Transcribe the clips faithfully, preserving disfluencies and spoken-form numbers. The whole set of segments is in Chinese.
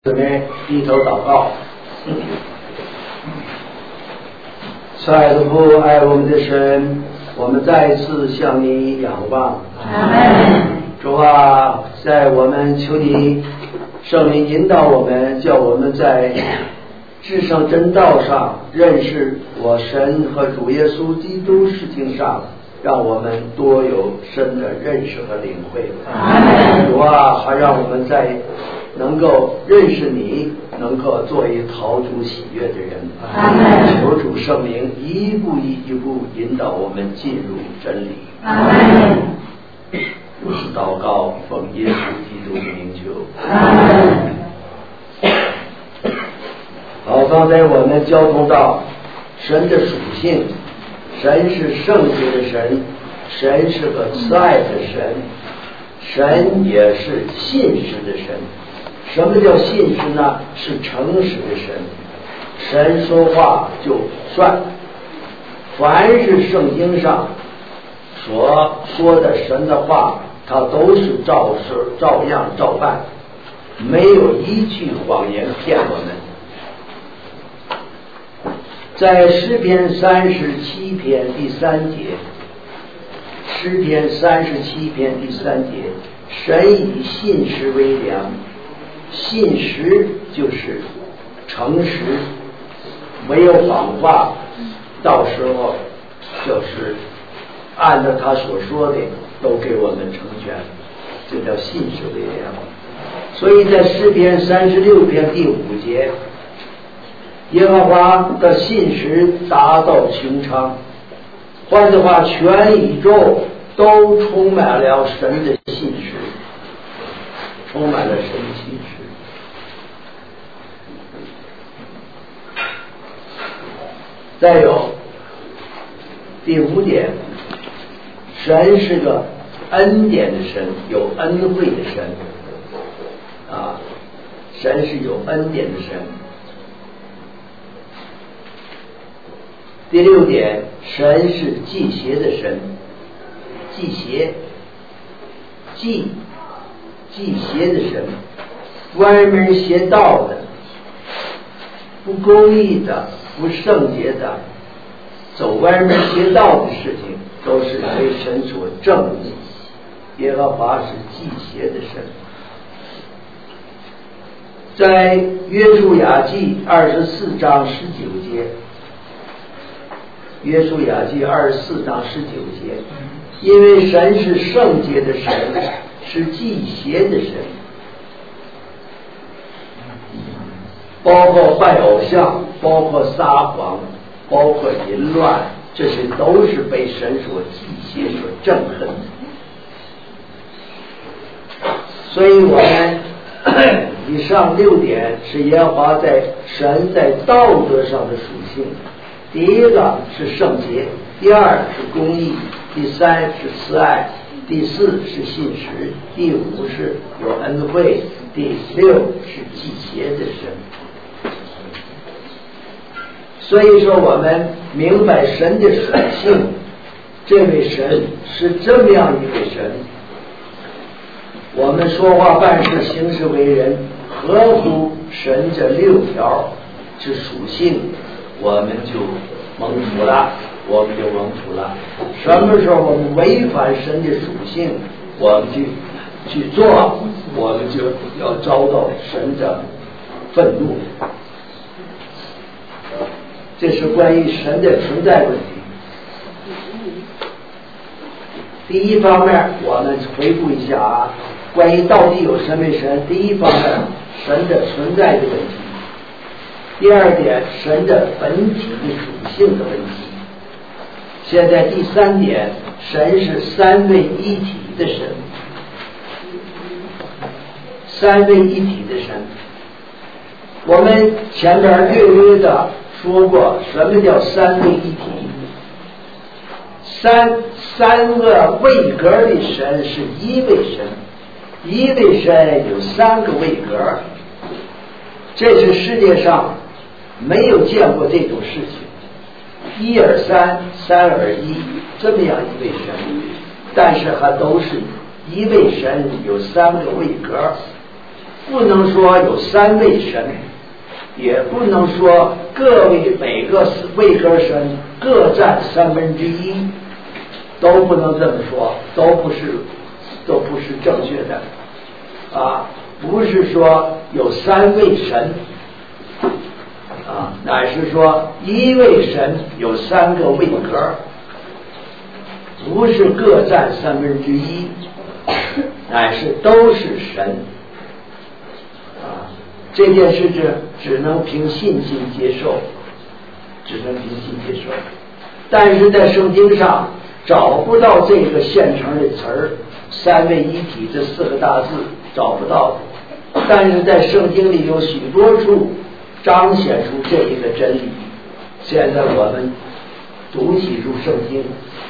姊妹低头祷告。慈爱的父，爱我们的神，我们再一次向你仰望。主啊，在我们求你圣灵引导我们，叫我们在至圣真道上认识我神和主耶稣基督事情上，让我们多有深的认识和领会。主啊，还让我们在能够认识你，能够做一讨主喜悦的人。求主圣灵一步一步引导我们进入真理。如此祷告，奉耶稣基督的名求。好，刚才我们交通到神的属性，神是圣洁的神，神是个慈爱的神，神也是信实的神。什么叫信实呢？是诚实的神，神说话就算，凡是圣经上所说的神的话，他都是照事照样照办，没有一句谎言骗我们。在诗篇三十七篇第三节，诗篇三十七篇第三节，神以信实为粮。信实就是诚实，没有谎话，到时候就是按照他所说的都给我们成全，这叫信实为粮。所以在诗篇三十六篇第五节，耶和华的信实达到穹苍，换句话，全宇宙都充满了神的信实，充满了神的信实。再有第五点，神是个恩典的神，有恩惠的神啊，神是有恩典的神。第六点，神是忌邪的神，忌邪忌忌邪的神，歪门邪道的，不公义的，不圣洁的，走歪门邪道的事情都是被神所正义。耶和华是忌邪的神。在约书亚记二十四章十九节，约书亚记二十四章十九节，因为神是圣洁的神，是忌邪的神，包括拜偶像，包括撒谎，包括淫乱，这些都是被神所忌邪所憎恨的。所以我们以上六点是耶和华在神在道德上的属性。第一个是圣洁，第二是公义，第三是慈爱，第四是信实，第五是有恩惠，第六是忌邪的神。所以说我们明白神的属性，这位神是这么样一位神，我们说话办事行事为人合乎神这六条之属性，我们就蒙福了，我们就蒙福了。什么时候我们违反神的属性，我们去去做，我们就要遭到神的愤怒。这是关于神的存在问题。第一方面，我们回顾一下啊，关于到底有什么神。第一方面，神的存在的问题。第二点，神的本体的属性的问题。现在第三点，神是三位一体的神。三位一体的神，我们前边略略的说过什么叫三位一体。三三个位格的神是一位神，一位神有三个位格，这是世界上没有见过这种事情，一而三，三而一，这么样一位神，但是还都是一位神有三个位格。 不能说有三位神，也不能说各位每个位格神各占三分之一，都不能这么说，都不是都不是正确的啊！不是说有三位神啊，乃是说一位神有三个位格，不是各占三分之一，乃是都是神啊！这件事只只能凭信心接受，只能凭信接受。但是在圣经上找不到这个现成的词儿，三位一体这四个大字找不到的。但是在圣经里有许多处彰显出这一个真理。现在我们读几处圣经。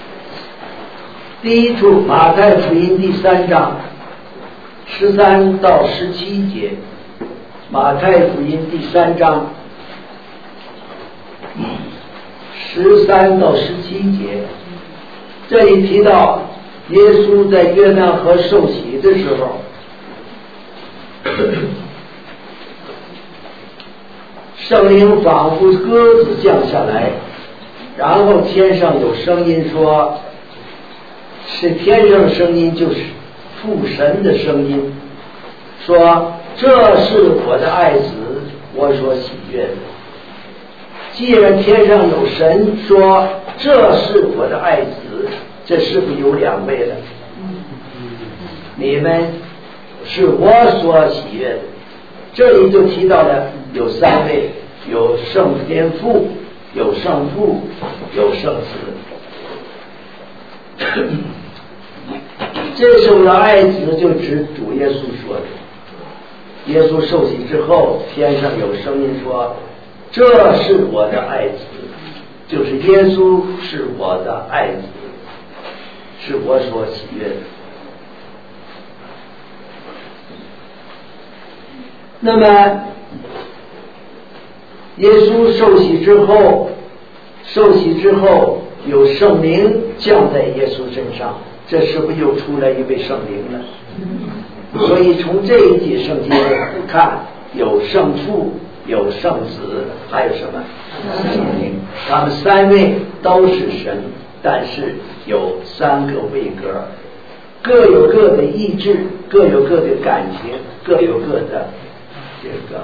第一处马太福音第三章十三到十七节，马太福音第三章十三到十七节，这里提到耶稣在约旦河受洗的时候，圣灵仿佛鸽子降下来，然后天上有声音说，是天上声音，就是父神的声音，说这是我的爱子，我所喜悦的。既然天上有神说这是我的爱子，这是不是有两位了？你们是我所喜悦的。这里就提到了有三位，有圣天父，有圣父，有圣子。这是我的爱子，就指主耶稣说的。耶稣受洗之后，天上有声音说，这是我的爱子，就是耶稣是我的爱子，是我所喜悦的。那么耶稣受洗之后，受洗之后有圣灵降在耶稣身上，这是不是又出来一位圣灵了？所以从这一节圣经看，有圣父，有圣子，还有什么圣灵？他们三位都是神，但是有三个位格，各有各的意志，各有各的感情，各有各的这个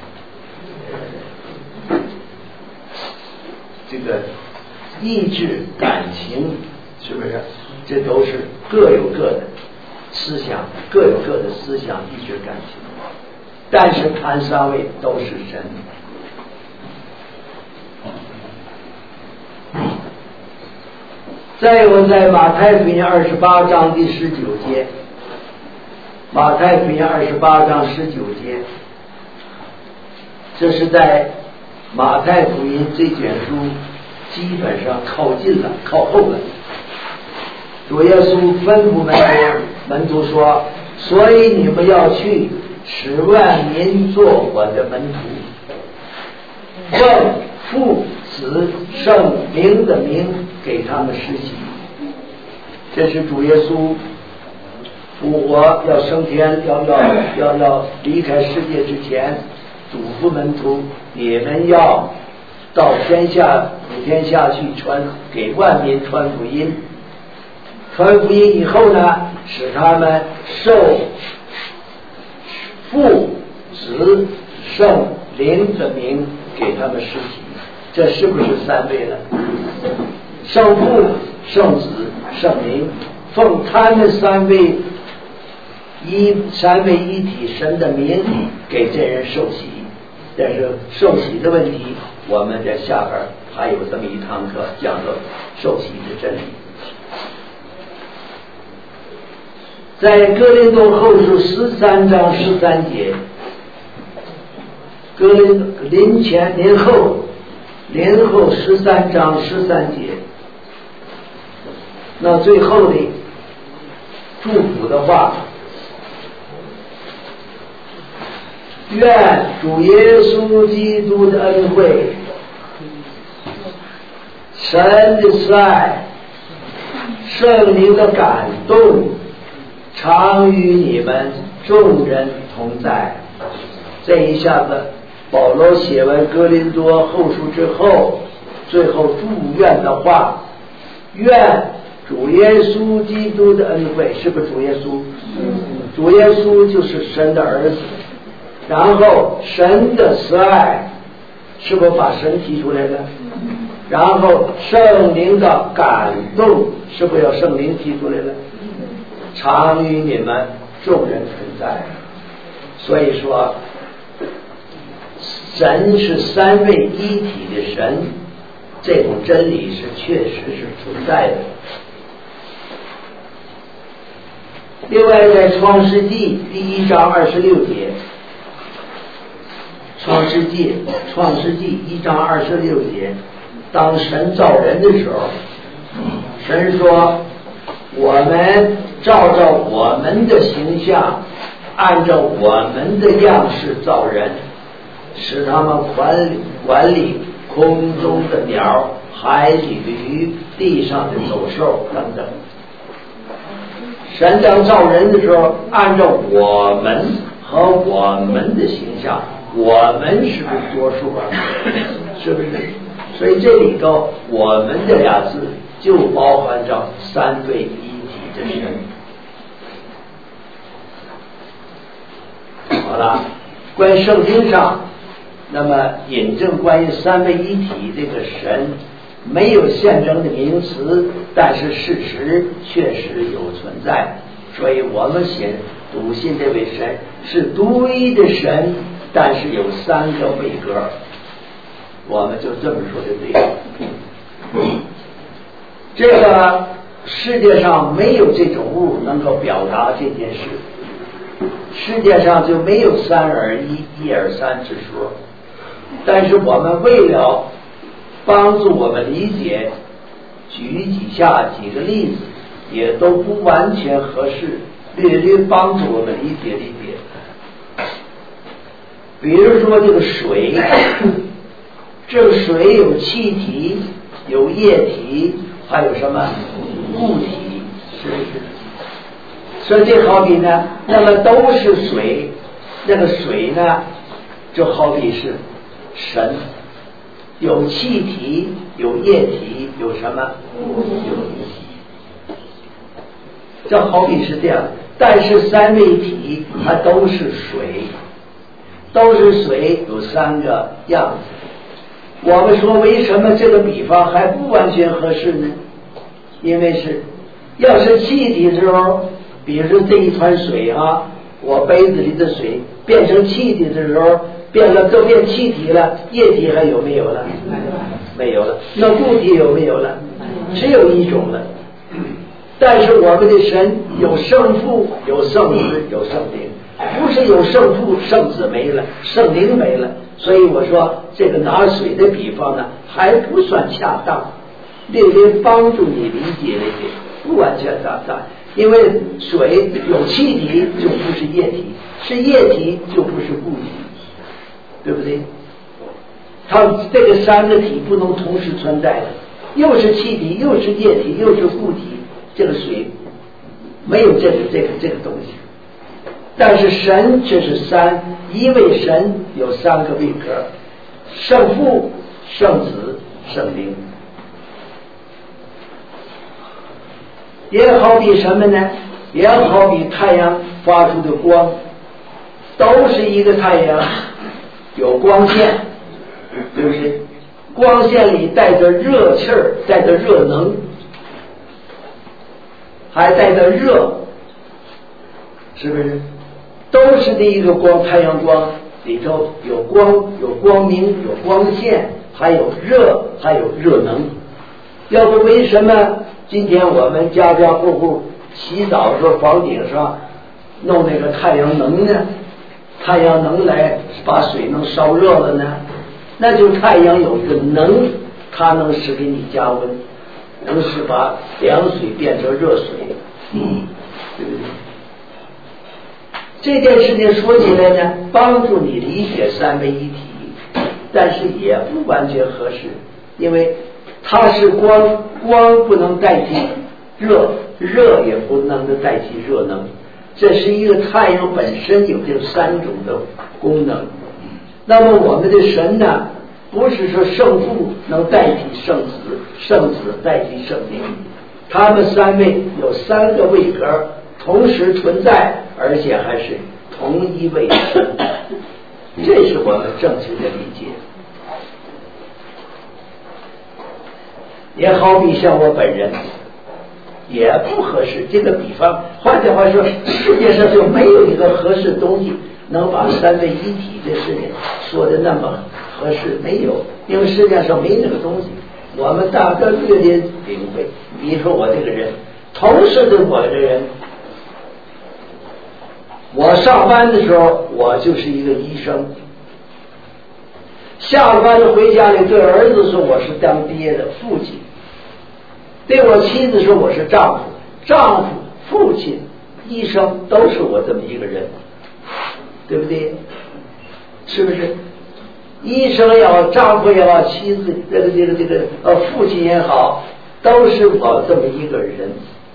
呃这个意志感情，是不是？这都是各有各的思想，各有各的思想意志感情，但是看三位都是神。再有在马太福音二十八章第十九节，马太福音二十八章十九节，这是在马太福音这卷书基本上靠近了，靠后了。主耶稣吩咐门徒门徒说，所以你们要去，使万民做我的门徒，奉父子圣灵的名给他们施洗。这是主耶稣复活要升天，要要要要离开世界之前，嘱咐门徒，你们要到天下普天下去传，给万民传福音。传福音以后呢，使他们受父子圣灵的名给他们施洗。这是不是三位了？圣父、圣子、圣灵，奉他们三位一三位一体神的名给这人受洗。但是受洗的问题，我们在下边还有这么一堂课讲到受洗的真理。在哥林多后书十三章十三节，哥林林前林后林后十三章十三节，那最后的祝福的话，愿主耶稣基督的恩惠、神的慈爱、圣灵的感动常与你们众人同在。 这一下子保罗写完哥林多后书之后，最后祝愿的话，愿主耶稣基督的恩惠，是不是主耶稣？主耶稣就是神的儿子，然后神的慈爱，是不是把神提出来的？然后圣灵的感动，是不是要圣灵提出来的？常与你们众人存在。所以说神是三位一体的神，这种真理是确实是存在的。另外在创世纪第一章二十六节，创世纪创世纪一章二十六节，当神造人的时候，神说我们照着我们的形象，按照我们的样式造人，使他们管理管理空中的鸟、海里的鱼、地上的走兽等等。神当造人的时候，按照我们和我们的形象，我们是不是多数啊？是不是？所以这里头我们这俩字就包含着三位一体的神。好了，关于圣经上，那么引证关于三位一体这个神没有现成的名词，但是事实确实有存在，所以我们信笃信这位神是独一的神，但是有三个位格，我们就这么说就对了。这个世界上没有这种物能够表达这件事，世界上就没有三而一、一而三之说。但是我们为了帮助我们理解，举几下几个例子，也都不完全合适，略略帮助我们理解理解。比如说这个水，这个水有气体，有液体，还有什么固体，是不是？所以这好比呢，那么都是水，那个水呢，就好比是神，有气体，有液体，有什么？有体。这好比是这样，但是三位一体它都是水，都是水，有三个样子。我们说为什么这个比方还不完全合适呢？因为是要是气体的时候，比如说这一团水啊，我杯子里的水变成气体的时候，变了都变气体了，液体还有没有了？没有了。那固体有没有了？只有一种了。但是我们的神有圣父，有圣子，有圣灵，不是有圣父圣子没了，圣灵没了。所以我说这个拿水的比方呢还不算恰当，略略帮助你理解理解，不完全恰当。因为水有气体就不是液体，是液体就不是固体，对不对？它这个三个体不能同时存在的，又是气体，又是液体，又是固体，这个水没有这个这个这个东西。但是神却是三，一位神有三个位格，圣父、圣子、圣灵。也好比什么呢？也好比太阳发出的光，都是一个太阳，有光线，对不对？光线里带着热气儿，带着热能，还带着热，是不是？都是这一个光，太阳光里头有光，有光明，有光线，还有热，还有热能。要不为什么今天我们家家户户洗澡的时候房顶上弄那个太阳能呢？太阳能来把水能烧热了呢？那就太阳有一个能，它能使给你加温，能使把凉水变成热水，嗯，对不对？这件事情说起来呢，帮助你理解三位一体，但是也不完全合适，因为它是光，光不能代替热，热也不能代替热能， 这是一个太阳本身有这三种的功能。那么我们的神呢，不是说圣父能代替圣子，圣子代替圣灵，他们三位有三个位格同时存在，而且还是同一位神，这是我们正确的理解。也好比像我本人也不合适，这个比方换句话说，世界上就没有一个合适的东西能把三位一体的事情说的那么合适，没有，因为世界上没那个东西。我们大概略略领会，比如说我这个人，同时的我这个人，我上班的时候我就是一个医生，下了班就回家里对儿子说我是当爹的父亲，对我妻子说我是丈夫，丈夫、父亲、医生都是我这么一个人，对不对？是不是？医生也好，丈夫也好，妻子这个这个这个呃父亲也好，都是我这么一个人，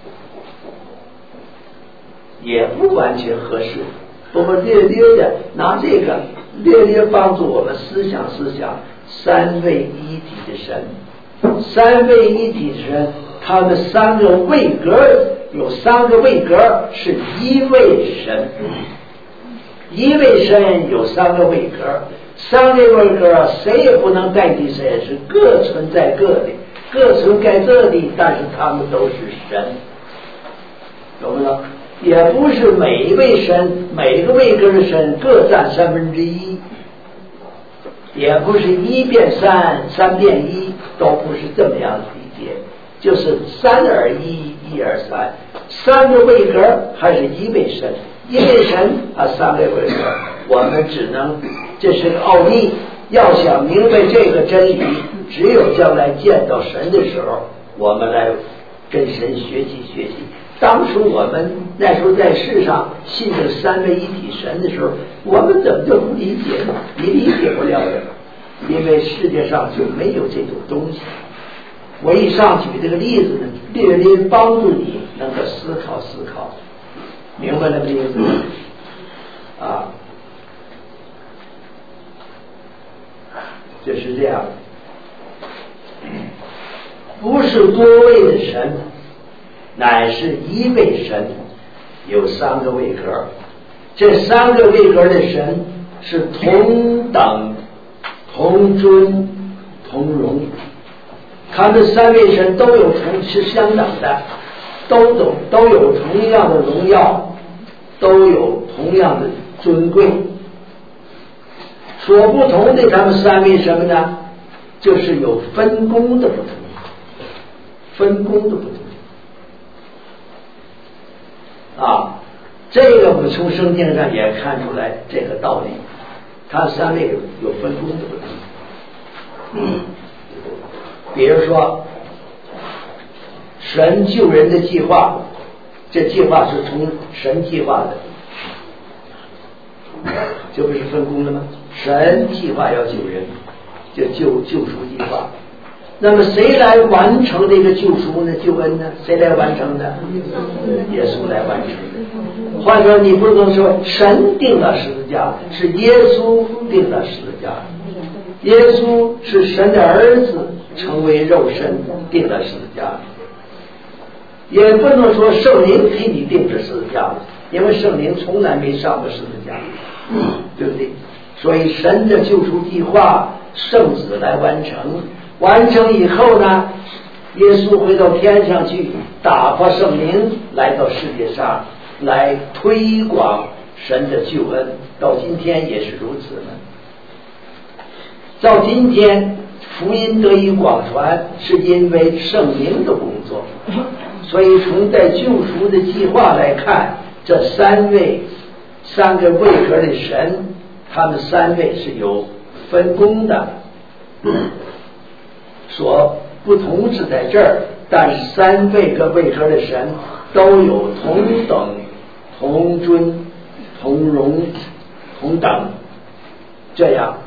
也不完全合适。我们略略的拿这个略略帮助我们思想思想三位一体的神，三位一体的神，他们三个位格有三个位格是一位神，一位神有三个位格，三个位格谁也不能代替谁，是各存在各的，各存在各的，但是他们都是神，懂不懂？也不是每一位神每个位格的神各占三分之一，也不是一变三三变一，都不是这么样的理解，就是三而一，一而三，三个位格还是一位神，一位神啊，三个位格，我们只能，这是个奥秘，要想明白这个真理，只有将来见到神的时候，我们来跟神学习学习。当初我们那时候在世上信这三位一体神的时候，我们怎么就不理解呢？你理解不了的，因为世界上就没有这种东西。我以上举这个例子呢，略略帮助你能够思考思考，明白了这个意思吗？啊，就是这样，不是多位的神，乃是一位神，有三个位格，这三个位格的神是同等、同尊、同荣，他们三位神都有同是相等的，都都都有同样的荣耀，都有同样的尊贵。所不同的他们三位什么呢？就是有分工的不同，分工的不同。啊，这个我们从圣经上也看出来这个道理，它三位有有分工的不同。嗯，比如说神救人的计划，这计划是从神计划的，这不是分工了吗？神计划要救人，就救救赎计划。那么谁来完成这个救赎呢？救恩呢？谁来完成的？耶稣来完成的。换说你不能说神定了十字架，是耶稣定了十字架。耶稣是神的儿子，成为肉身定了十字架。也不能说圣灵替你定这十字架，因为圣灵从来没上过十字架，对不对？所以神的救赎计划，圣子来完成。完成以后呢，耶稣回到天上去，打发圣灵来到世界上，来推广神的救恩，到今天也是如此呢。到今天福音得以广传，是因为圣灵的工作。所以从在救赎的计划来看，这三位三个位格的神，他们三位是有分工的。所不同是在这儿，但是三位个位格的神都有同等、同尊、同荣、同等，这样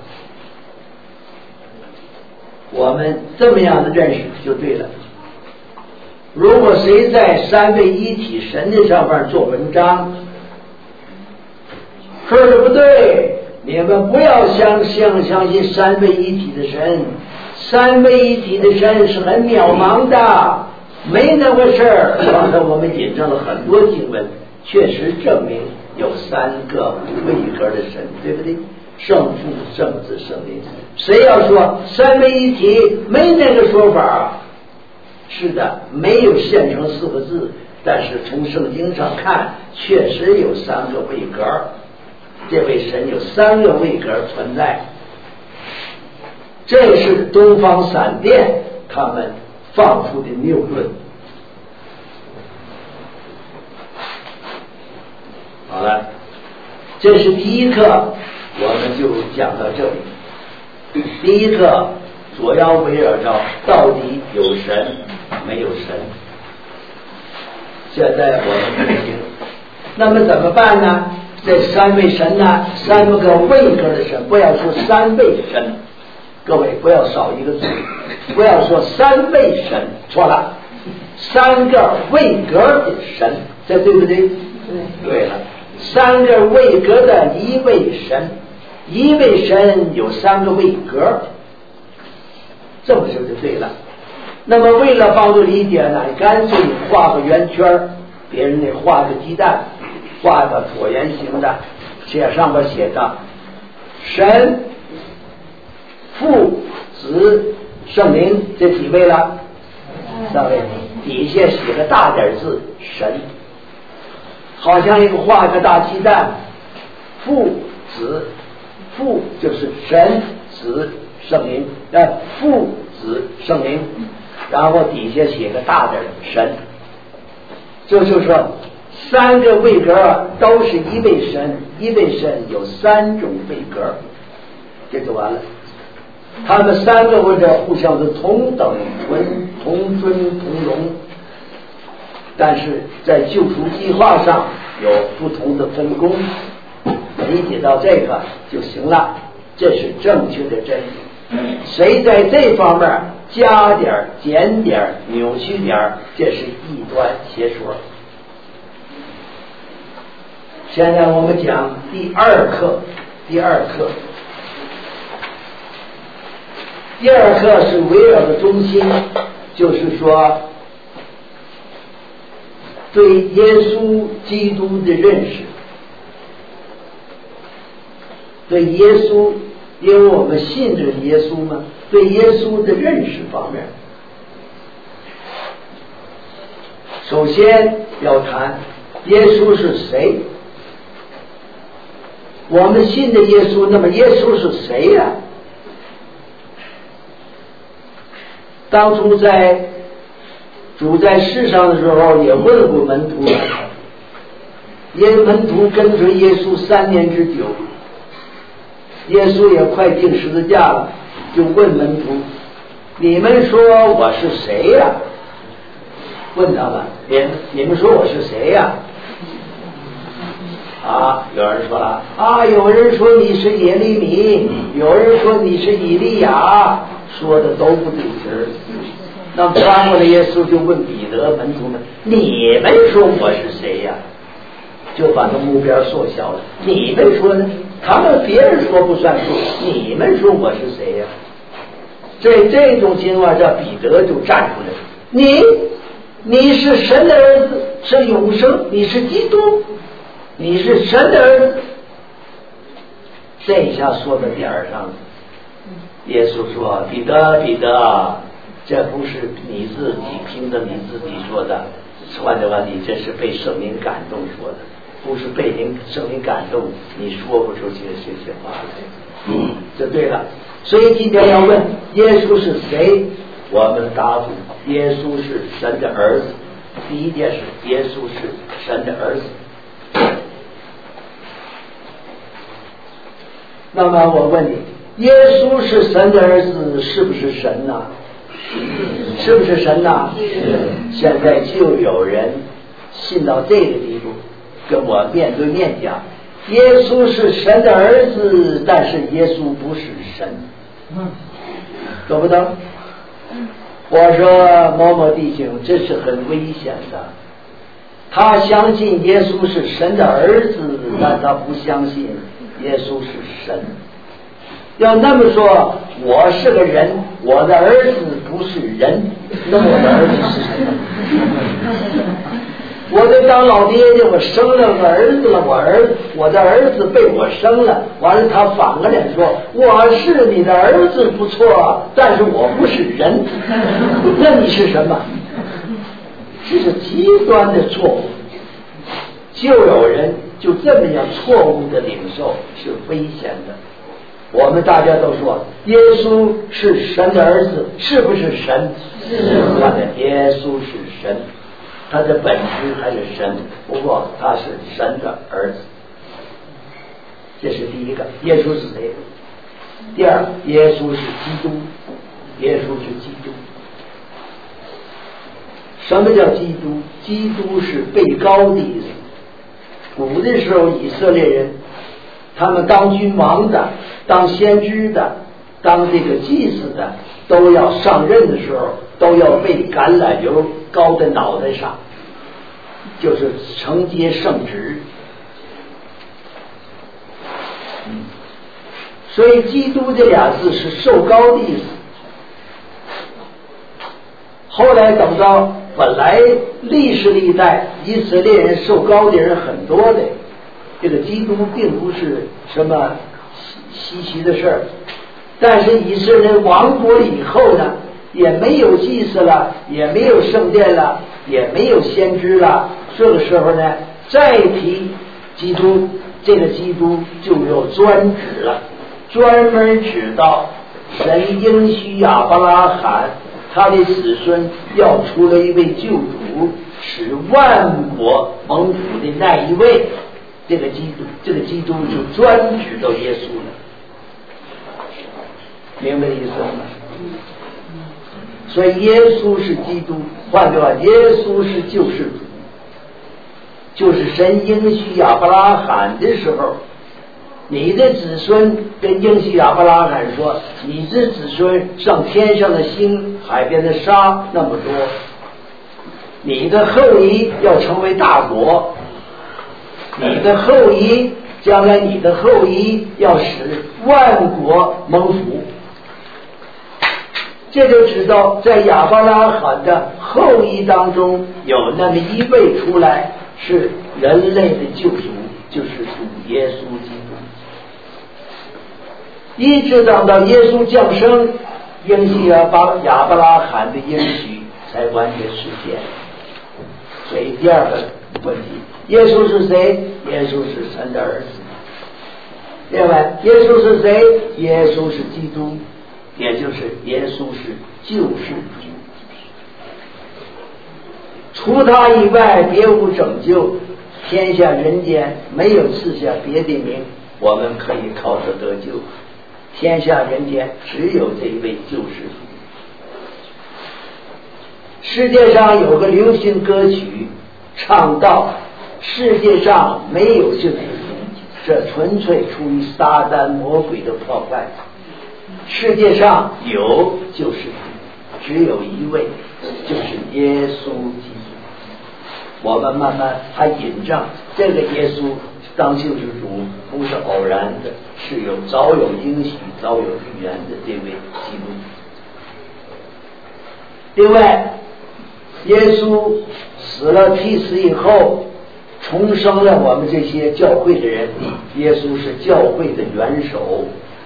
我们这么样的认识就对了。如果谁在三位一体神的上面做文章， 说的不对，你们不要相相相信三位一体的神，三位一体的神是很渺茫的，没那回事儿。刚才我们引证了很多经文，确实证明有三个位格的神，对不对？圣父、圣子、圣灵。谁要说三位一体，没那个说法。是的，没有现成四个字，但是从圣经上看，确实有三个位格。这位神有三个位格存在，这是东方闪电他们放出的谬论。好了，这是第一课，我们就讲到这里。第一课主要围绕着到底有神没有神。现在我们听，那么怎么办呢？这三位神呢，三个位格的神，不要说三位神，各位不要少一个字，不要说三位神，错了，三个位格的神，这对不对？对，对了，三个位格的一位神，一位神有三个位格，这么说就对了。那么为了帮助理解呢，干脆画个圆圈，别人得画个鸡蛋，画个椭圆形的，写上边写着神、父、子、圣灵，这几位了？三位。底下写个大点字神，好像一个画个大鸡蛋，父子，父就是神子圣灵，呃，父子圣灵，然后底下写个大点神，这就是说三个位格都是一位神，一位神有三种位格，这就完了。他们三个位格互相是同等尊、同尊、同荣，但是在救赎计划上有不同的分工，理解到这个就行了，这是正确的真理。谁在这方面加点、减点、扭曲点，这是异端邪说。现在我们讲第二课，第二课，第二课是围绕的中心，就是说对耶稣基督的认识，对耶稣，因为我们信着耶稣嘛，对耶稣的认识方面，首先要谈耶稣是谁。我们信的耶稣，那么耶稣是谁呀、啊？当初在主在世上的时候，也问过门徒，耶门徒跟随耶稣三年之久，耶稣也快定十字架了，就问门徒：“你们说我是谁呀、啊？”问他们：“你你们说我是谁呀、啊？”啊，有人说了啊，有人说你是耶利米，有人说你是以利亚，说的都不对劲儿。那么翻过来，耶稣就问彼得门徒们：“你们说我是谁呀、啊？”就把那目标缩小了。你们说呢？他们别人说不算数，你们说我是谁呀、啊？在这种情况下，彼得就站出来：“你，你是神的儿子，是永生，你是基督。”你是神的儿子，这一下说到点儿上了。耶稣说：“彼得，彼得，这不是你自己凭着你自己说的，换句话，你这是被圣灵感动说的，不是被灵圣灵感动，你说不出去这些话来。”嗯，这对了。所以今天要问耶稣是谁，我们答复：耶稣是神的儿子。第一件事，耶稣是神的儿子。那么我问你，耶稣是神的儿子，是不是神呐、啊？是不是神呐、啊？现在就有人信到这个地步，跟我面对面讲，耶稣是神的儿子，但是耶稣不是神，懂不懂？我说某某弟兄，这是很危险的。他相信耶稣是神的儿子， 但他不相信耶稣是神。要那么说，我是个人，我的儿子不是人，那我的儿子是谁呢？我得当老爹爹，我生了个儿子了，我儿我的儿子被我生了，完了他反过来说，我是你的儿子不错，但是我不是人，那你是什么？这是极端的错误。就有人就这么样错误的领受，是危险的。我们大家都说耶稣是神的儿子，是不是神？是的，耶稣是神，他的本质还是神，不过他是神的儿子。这是第一个，耶稣是谁？第二，耶稣是基督，耶稣是基督。什么叫基督？基督是被高的意思。古的时候，以色列人他们当君王的、当先知的、当这个祭司的，都要上任的时候，都要被橄榄油膏在脑袋上，就是承接圣职。嗯，所以基督这俩字是受膏的意思。后来等到本来历史历代以色列人受膏的人很多的，这个基督并不是什么稀奇的事儿。但是以色列亡国了以后呢，也没有祭司了，也没有圣殿了，也没有先知了。这个时候呢，再提基督，这个基督就有专指了，专门指到神应许亚伯拉罕他的子孙要出了一位救主，使万国蒙福的那一位。这个基督，这个基督就专指到耶稣了，明白意思吗？所以耶稣是基督，换句话，耶稣是救世主，就是神应许亚伯拉罕的时候，你的子孙跟应许亚伯拉罕说，你的子孙像天上的星，海边的沙那么多，你的后裔要成为大国，你的后裔将来你的后裔要使万国蒙福。这就知道在亚伯拉罕的后裔当中有那么一位出来是人类的救主，就是主耶稣基督。一直等到耶稣降生，应许亚伯亚伯拉罕的应许才完全实现。所以第二个问题，耶稣是谁？耶稣是神的儿子。另外，耶稣是谁？耶稣是基督，也就是耶稣是救世主。除他以外别无拯救，天下人间没有赐下别的名，我们可以靠着得救。天下人间只有这一位救世主。世界上有个流行歌曲唱到，世界上没有救世主，这纯粹出于撒旦魔鬼的破坏。世界上有救世主，只有一位，就是耶稣基督。我们慢慢还引证这个耶稣当救世主不是偶然的，是有早有应许早有预言的这位基督。另外，耶稣死了替死以后重生了我们这些教会的人，耶稣是教会的元首，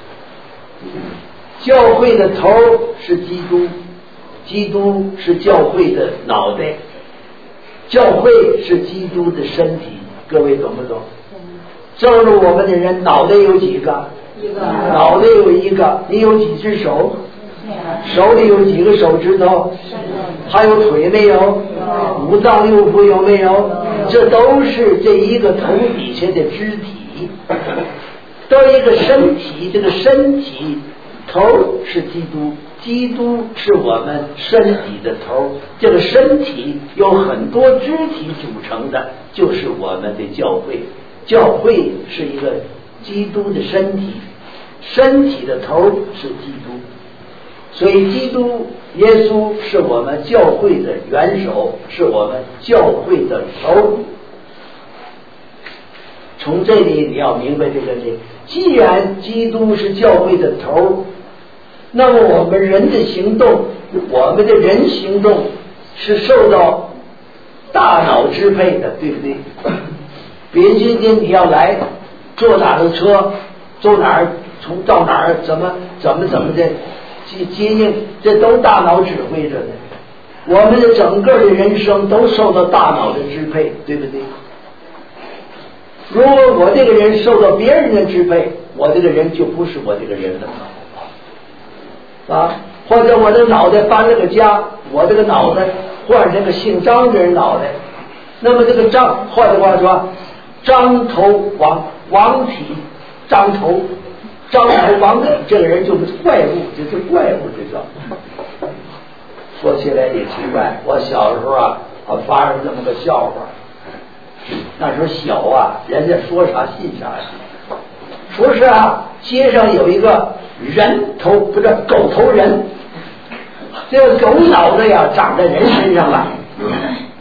教会的头是基督，基督是教会的脑袋，教会是基督的身体。各位懂不懂？正如我们的人脑袋有几个？一个。脑袋有一个。你有几只手？手里有几个手指头？还有腿没有？五脏六腑有没有？这都是这一个头底下的肢体，都一个身体。这个身体头是基督，基督是我们身体的头。这个身体有很多肢体组成的，就是我们的教会。教会是一个基督的身体，身体的头是基督。所以基督耶稣是我们教会的元首，是我们教会的头。 从这里你要明白这个这，既然基督是教会的头，那么我们人的行动，我们的人行动是受到大脑支配的，对不对？比如今天你要来坐哪个车，坐哪儿，从到哪儿，怎么怎么怎么的接接应，这都大脑指挥着的。我们的整个的人生都受到大脑的支配，对不对？如果我这个人受到别人的支配，我这个人就不是我这个人了啊！或者我的脑袋搬了个家，我这个脑袋换成个姓张的人脑袋，那么这个张，换句话说，张头王王体张头，张头王体，这个人就是怪物，这是怪物，这叫。说起来也奇怪，我小时候啊，我发生这么个笑话。那时候小啊，人家说啥信啥。说是啊，街上有一个人头，不是狗头人，这个狗脑袋呀长在人身上了，